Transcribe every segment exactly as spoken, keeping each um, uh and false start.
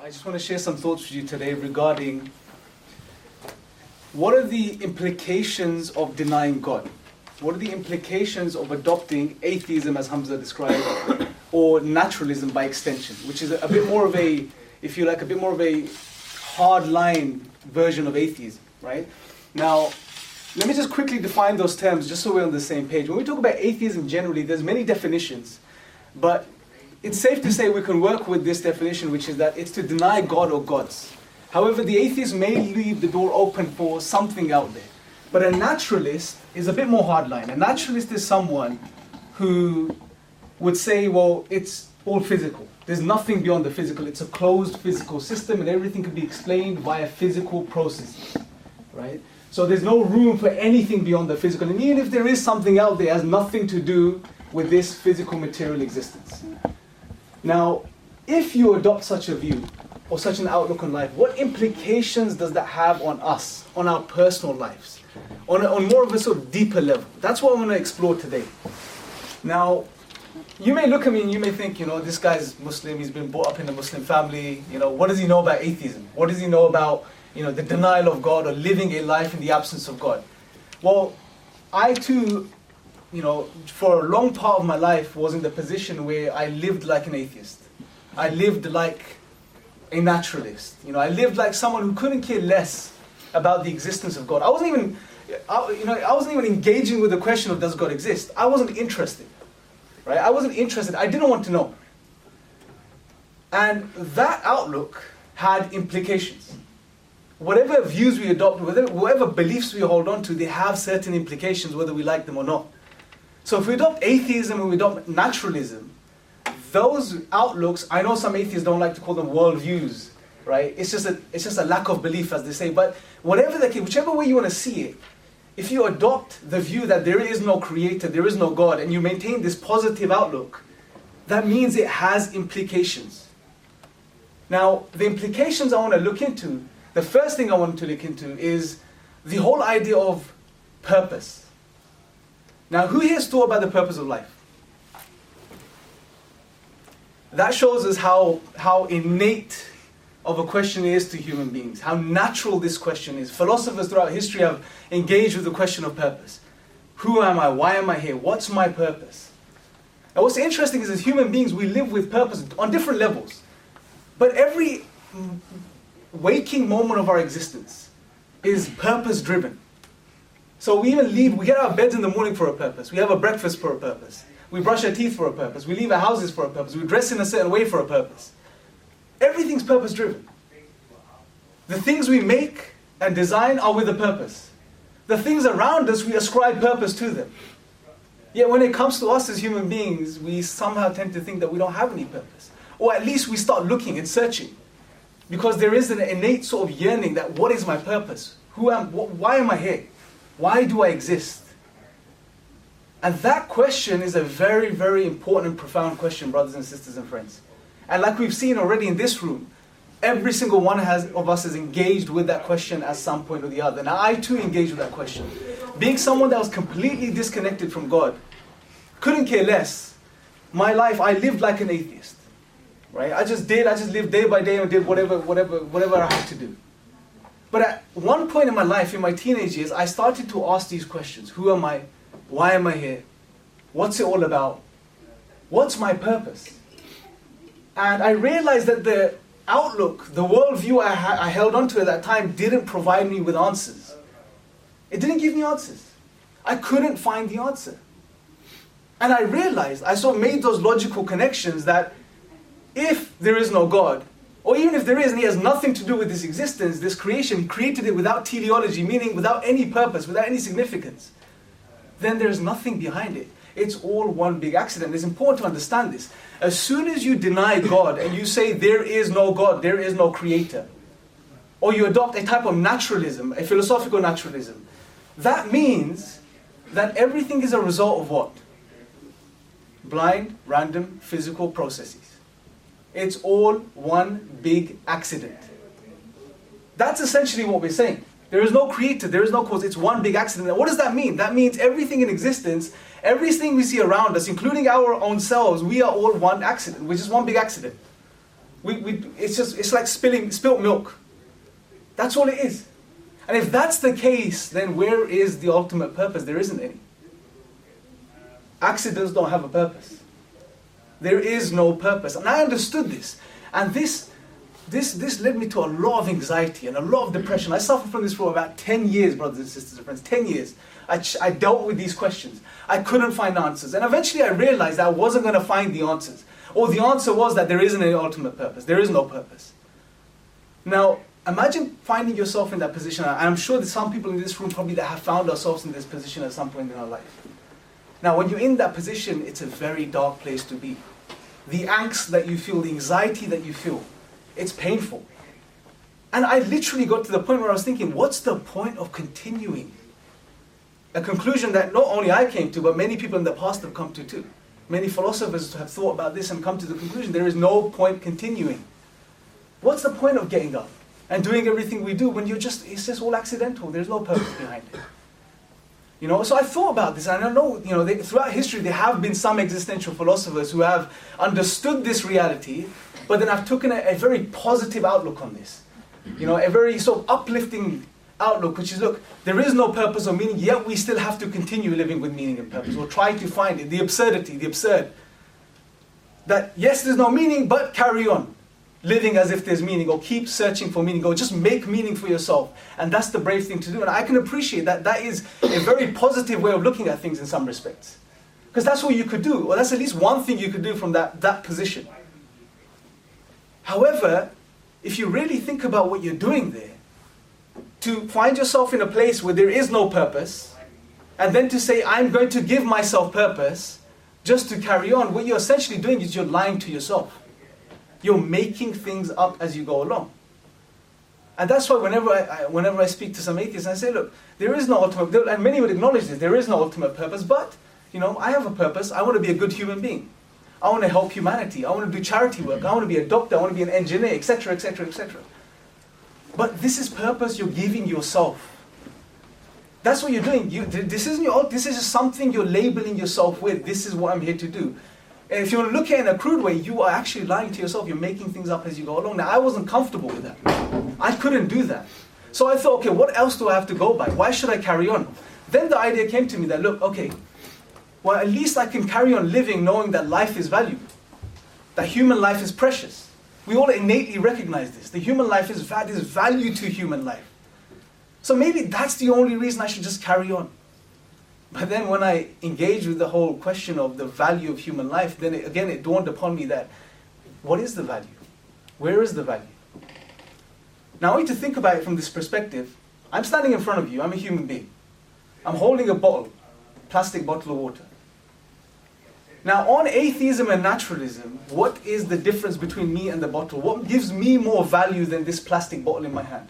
I just want to share some thoughts with you today regarding what are the implications of denying God? What are the implications of adopting atheism, as Hamza described, or naturalism by extension, which is a, a bit more of a, if you like, a bit more of a hard-line version of atheism, right? Now, let me just quickly define those terms just so we're on the same page. When we talk about atheism generally, there's many definitions, but it's safe to say we can work with this definition, which is that it's to deny God or gods. However, the atheist may leave the door open for something out there. But a naturalist is a bit more hardline. A naturalist is someone who would say, well, it's all physical. There's nothing beyond the physical. It's a closed physical system and everything can be explained via physical processes, right? So there's no room for anything beyond the physical. And even if there is something out there, it has nothing to do with this physical material existence. Now, if you adopt such a view, or such an outlook on life, what implications does that have on us, on our personal lives, on, a, on more of a sort of deeper level? That's what I want to explore today. Now, you may look at me and you may think, you know, this guy's Muslim, he's been brought up in a Muslim family, you know, what does he know about atheism? What does he know about, you know, the denial of God or living a life in the absence of God? Well, I too, you know, for a long part of my life was in the position where I lived like an atheist. I lived like a naturalist. You know, I lived like someone who couldn't care less about the existence of God. I wasn't even, I, you know, I wasn't even engaging with the question of does God exist. I wasn't interested, right? I wasn't interested. I didn't want to know. And that outlook had implications. Whatever views we adopt, whatever, whatever beliefs we hold on to, they have certain implications whether we like them or not. So if we adopt atheism and we adopt naturalism, those outlooks, I know some atheists don't like to call them worldviews, right? It's just a, it's just a lack of belief, as they say. But whatever the case, whichever way you want to see it, if you adopt the view that there is no creator, there is no God, and you maintain this positive outlook, that means it has implications. Now, the implications I want to look into, the first thing I want to look into is the whole idea of purpose. Now, who here has thought about the purpose of life? That shows us how, how innate of a question it is to human beings, how natural this question is. Philosophers throughout history have engaged with the question of purpose. Who am I? Why am I here? What's my purpose? And what's interesting is as human beings, we live with purpose on different levels. But every waking moment of our existence is purpose-driven. So we even leave, we get out of beds in the morning for a purpose. We have a breakfast for a purpose. We brush our teeth for a purpose. We leave our houses for a purpose. We dress in a certain way for a purpose. Everything's purpose-driven. The things we make and design are with a purpose. The things around us, we ascribe purpose to them. Yet when it comes to us as human beings, we somehow tend to think that we don't have any purpose. Or at least we start looking and searching. Because there is an innate sort of yearning that what is my purpose? Who am, wh- why am I here? Why do I exist? And that question is a very, very important and profound question, brothers and sisters and friends. And like we've seen already in this room, every single one has, of us is engaged with that question at some point or the other. Now I too engaged with that question. Being someone that was completely disconnected from God, couldn't care less, my life, I lived like an atheist. Right? I just did, I just lived day by day and did whatever, whatever, whatever I had to do. But at one point in my life, in my teenage years, I started to ask these questions. Who am I? Why am I here? What's it all about? What's my purpose? And I realized that the outlook, the worldview I, ha- I held onto at that time didn't provide me with answers. It didn't give me answers. I couldn't find the answer. And I realized, I sort of made those logical connections that if there is no God, or even if there is and he has nothing to do with this existence, this creation, he created it without teleology, meaning without any purpose, without any significance, then there's nothing behind it. It's all one big accident. It's important to understand this. As soon as you deny God and you say there is no God, there is no creator, or you adopt a type of naturalism, a philosophical naturalism, that means that everything is a result of what? Blind, random, physical processes. It's all one big accident. That's essentially what we're saying. There is no creator, there is no cause, it's one big accident. And what does that mean? That means everything in existence, everything we see around us, including our own selves, we are all one accident, which is one big accident. We, we, it's just, it's like spilling, spilt milk. That's all it is. And if that's the case, then where is the ultimate purpose? There isn't any. Accidents don't have a purpose. There is no purpose. And I understood this. And this, this, this led me to a lot of anxiety and a lot of depression. I suffered from this for about ten years, brothers and sisters and friends. ten years. I, ch- I dealt with these questions. I couldn't find answers. And eventually I realized I wasn't going to find the answers. Or the answer was that there isn't any ultimate purpose. There is no purpose. Now, imagine finding yourself in that position. I'm sure that some people in this room probably that have found ourselves in this position at some point in our life. Now, when you're in that position, it's a very dark place to be. The angst that you feel, the anxiety that you feel, it's painful. And I literally got to the point where I was thinking, what's the point of continuing? A conclusion that not only I came to, but many people in the past have come to too. Many philosophers have thought about this and come to the conclusion there is no point continuing. What's the point of getting up and doing everything we do when you're just, it's just all accidental. There's no purpose behind it. You know, so I thought about this, and I know, you know, they, throughout history there have been some existential philosophers who have understood this reality, but then have taken a, a very positive outlook on this. You know, a very sort of uplifting outlook, which is, look, there is no purpose or meaning, yet we still have to continue living with meaning and purpose, or try to find it. The absurdity, the absurd. That, yes, there's no meaning, but carry on living as if there's meaning, or keep searching for meaning, or just make meaning for yourself. And that's the brave thing to do. And I can appreciate that. That is a very positive way of looking at things in some respects. Because that's what you could do, or that's at least one thing you could do from that, that position. However, if you really think about what you're doing there, to find yourself in a place where there is no purpose, and then to say, I'm going to give myself purpose, just to carry on, what you're essentially doing is you're lying to yourself. You're making things up as you go along. And that's why whenever I, I, whenever I speak to some atheists, I say, look, there is no ultimate, and many would acknowledge this, there is no ultimate purpose, but, you know, I have a purpose. I want to be a good human being. I want to help humanity. I want to do charity work. I want to be a doctor. I want to be an engineer, et cetera, et cetera, et cetera. But this is purpose you're giving yourself. That's what you're doing. You, this isn't your, this is just something you're labeling yourself with. This is what I'm here to do. And if you want to look at it in a crude way, you are actually lying to yourself. You're making things up as you go along. Now, I wasn't comfortable with that. I couldn't do that. So I thought, okay, what else do I have to go by? Why should I carry on? Then the idea came to me that, look, okay, well, at least I can carry on living knowing that life is valuable. That human life is precious. We all innately recognize this. The human life is, va- is value to human life. So maybe that's the only reason I should just carry on. But then when I engaged with the whole question of the value of human life, then it, again it dawned upon me that, what is the value? Where is the value? Now I want you to think about it from this perspective. I'm standing in front of you, I'm a human being. I'm holding a bottle, plastic bottle of water. Now on atheism and naturalism, what is the difference between me and the bottle? What gives me more value than this plastic bottle in my hand?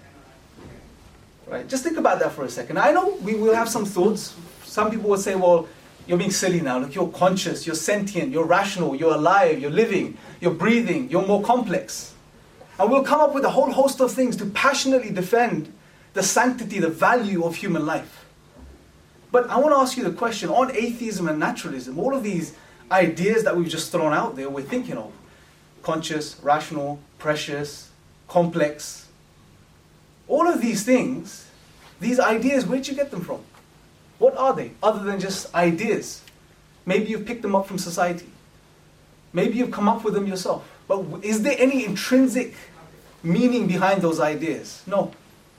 Right? Just think about that for a second. I know we will have some thoughts. Some people will say, well, you're being silly now. Look, you're conscious, you're sentient, you're rational, you're alive, you're living, you're breathing, you're more complex. And we'll come up with a whole host of things to passionately defend the sanctity, the value of human life. But I want to ask you the question, on atheism and naturalism, all of these ideas that we've just thrown out there, we're thinking of, conscious, rational, precious, complex, all of these things, these ideas, where did you get them from? What are they, other than just ideas? Maybe you've picked them up from society. Maybe you've come up with them yourself. But is there any intrinsic meaning behind those ideas? No.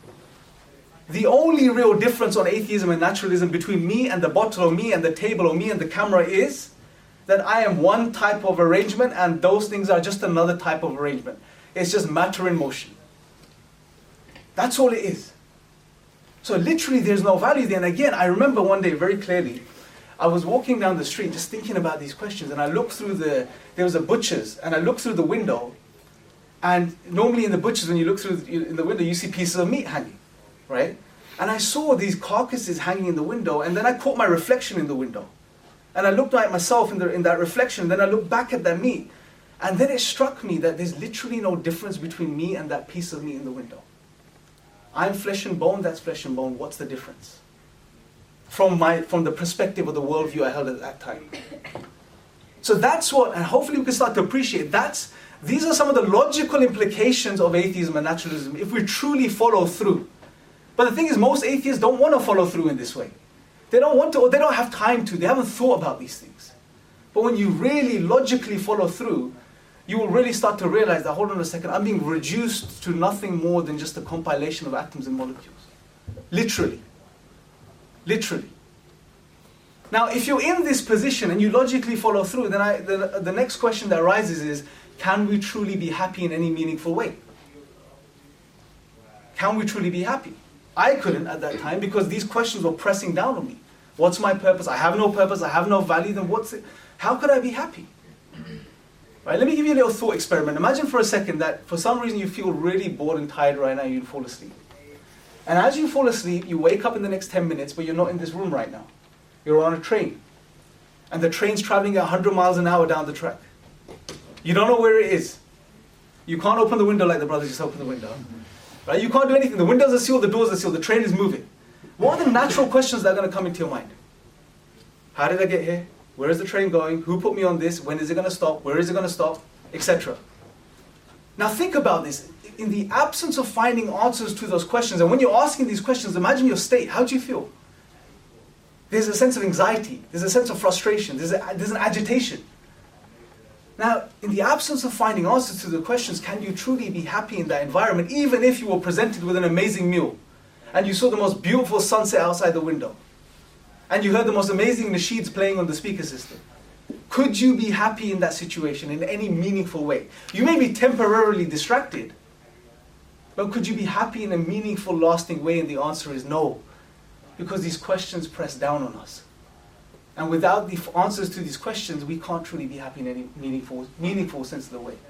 The only real difference on atheism and naturalism between me and the bottle, or me and the table, or me and the camera is that I am one type of arrangement and those things are just another type of arrangement. It's just matter in motion. That's all it is. So literally there's no value there. And again, I remember one day very clearly, I was walking down the street just thinking about these questions, and I looked through the, there was a butcher's, and I looked through the window, and normally in the butcher's, when you look through the, in the window, you see pieces of meat hanging, right? And I saw these carcasses hanging in the window, and then I caught my reflection in the window. And I looked at myself in, the, in that reflection, and then I looked back at that meat, and then it struck me that there's literally no difference between me and that piece of meat in the window. I'm flesh and bone, that's flesh and bone. What's the difference? From my, from the perspective of the worldview I held at that time. So that's what, and hopefully we can start to appreciate, that's These are some of the logical implications of atheism and naturalism if we truly follow through. But the thing is, most atheists don't want to follow through in this way. They don't want to, or they don't have time to. They haven't thought about these things. But when you really logically follow through, you will really start to realize that, hold on a second, I'm being reduced to nothing more than just a compilation of atoms and molecules. Literally. Literally. Now, if you're in this position and you logically follow through, then I, the, the next question that arises is, can we truly be happy in any meaningful way? Can we truly be happy? I couldn't at that time because these questions were pressing down on me. What's my purpose? I have no purpose. I have no value. Then what's it? How could I be happy? Right, let me give you a little thought experiment. Imagine for a second that for some reason you feel really bored and tired right now, you fall asleep. And as you fall asleep, you wake up in the next ten minutes, but you're not in this room right now. You're on a train. And the train's traveling at one hundred miles an hour down the track. You don't know where it is. You can't open the window like the brothers just opened the window. Right? You can't do anything. The windows are sealed, the doors are sealed, the train is moving. What are the natural questions that are going to come into your mind? How did I get here? Where is the train going? Who put me on this? When is it going to stop? Where is it going to stop? Etc. Now think about this. In the absence of finding answers to those questions, and when you're asking these questions, imagine your state. How do you feel? There's a sense of anxiety. There's a sense of frustration. There's, a, there's an agitation. Now, in the absence of finding answers to the questions, can you truly be happy in that environment, even if you were presented with an amazing meal, and you saw the most beautiful sunset outside the window, and you heard the most amazing nasheeds playing on the speaker system? Could you be happy in that situation in any meaningful way? You may be temporarily distracted, but could you be happy in a meaningful, lasting way? And the answer is no, because these questions press down on us. And without the answers to these questions, we can't truly be happy in any meaningful, meaningful sense of the way.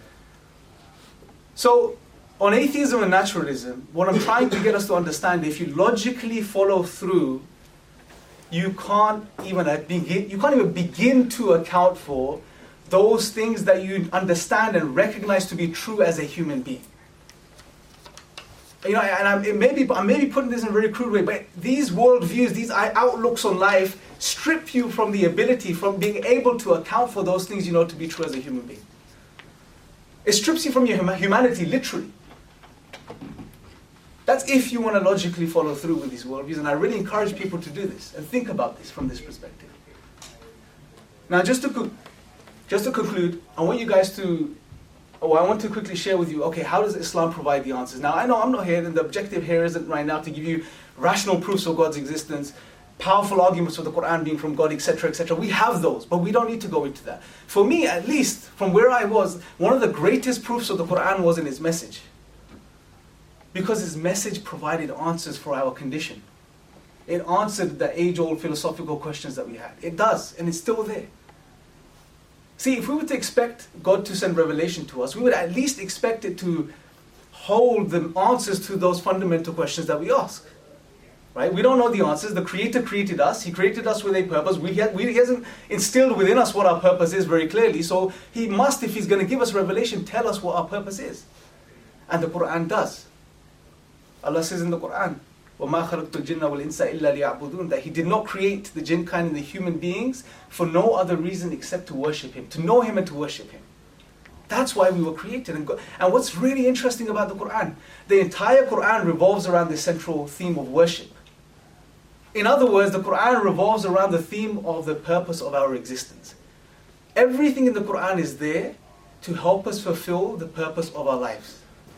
So, on atheism and naturalism, what I'm trying to get us to understand, if you logically follow through, you can't even begin, you can't even begin to account for those things that you understand and recognize to be true as a human being. You know, and I'm, it may be, I may be putting this in a very crude way, but these worldviews, these outlooks on life, strip you from the ability, from being able to account for those things you know to be true as a human being. It strips you from your hum- humanity, literally. That's if you want to logically follow through with these worldviews, and I really encourage people to do this and think about this from this perspective. Now, just to co- just to conclude, I want you guys to, oh, I want to quickly share with you, okay, how does Islam provide the answers? Now, I know I'm not here, and the objective here isn't right now to give you rational proofs of God's existence, powerful arguments for the Quran being from God, et cetera, et cetera. We have those, but we don't need to go into that. For me, at least, from where I was, one of the greatest proofs of the Quran was in its message. Because its message provided answers for our condition. It answered the age-old philosophical questions that we had. It does, and it's still there. See, if we were to expect God to send revelation to us, we would at least expect it to hold the answers to those fundamental questions that we ask. Right? We don't know the answers. The Creator created us. He created us with a purpose. We, ha- we, he hasn't instilled within us what our purpose is very clearly. So He must, if He's going to give us revelation, tell us what our purpose is. And the Quran does. Allah says in the Quran, وَمَا خَلَقْتُ الْجِنَّ وَالْإِنسَ إِلَّا لِيَعْبُدُونَ, that He did not create the jinn kind and the human beings for no other reason except to worship Him, to know Him and to worship Him. That's why we were created. And, go- and what's really interesting about the Quran, the entire Quran revolves around the central theme of worship. In other words, the Quran revolves around the theme of the purpose of our existence. Everything in the Quran is there to help us fulfill the purpose of our lives.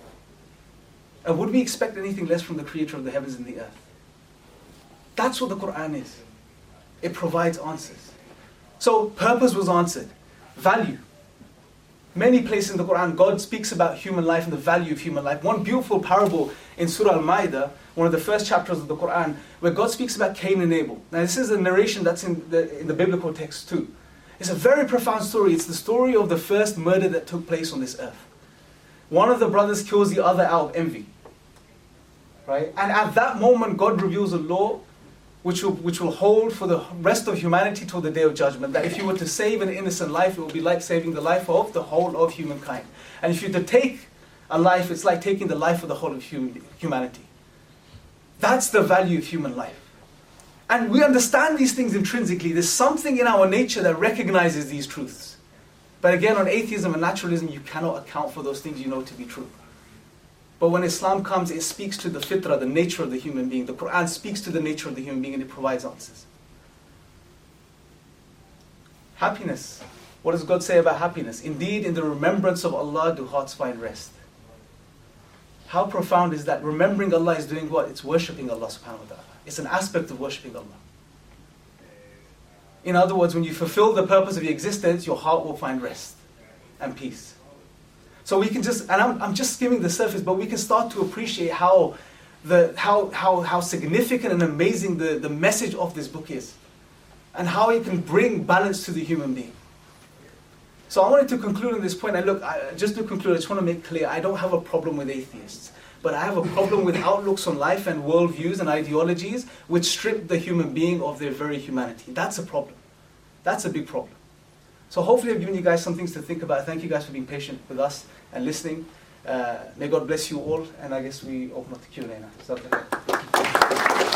And would we expect anything less from the Creator of the heavens and the earth? That's what the Quran is. It provides answers. So, purpose was answered. Value. Many places in the Quran, God speaks about human life and the value of human life. One beautiful parable in Surah Al-Ma'idah, one of the first chapters of the Quran, where God speaks about Cain and Abel. Now, this is a narration that's in the, in the biblical text too. It's a very profound story. It's the story of the first murder that took place on this earth. One of the brothers kills the other out of envy. Right? And at that moment, God reveals a law which will, which will hold for the rest of humanity till the day of judgment. That if you were to save an innocent life, it will be like saving the life of the whole of humankind. And if you were to take a life, it's like taking the life of the whole of human, humanity. That's the value of human life. And we understand these things intrinsically. There's something in our nature that recognizes these truths. But again, on atheism and naturalism, you cannot account for those things you know to be true. But when Islam comes, it speaks to the fitrah, the nature of the human being. The Quran speaks to the nature of the human being and it provides answers. Happiness. What does God say about happiness? Indeed, in the remembrance of Allah do hearts find rest. How profound is that? Remembering Allah is doing what? It's worshipping Allah subhanahu wa ta'ala. It's an aspect of worshipping Allah. In other words, when you fulfill the purpose of your existence, your heart will find rest and peace. So we can just, and I'm, I'm just skimming the surface, but we can start to appreciate how the how how how significant and amazing the, the message of this book is, and how it can bring balance to the human being. So I wanted to conclude on this point, and look, I, just to conclude, I just want to make clear, I don't have a problem with atheists, but I have a problem with outlooks on life and worldviews and ideologies which strip the human being of their very humanity. That's a problem. That's a big problem. So hopefully I've given you guys some things to think about. Thank you guys for being patient with us and listening. Uh, may God bless you all, and I guess we open up the Q and A now.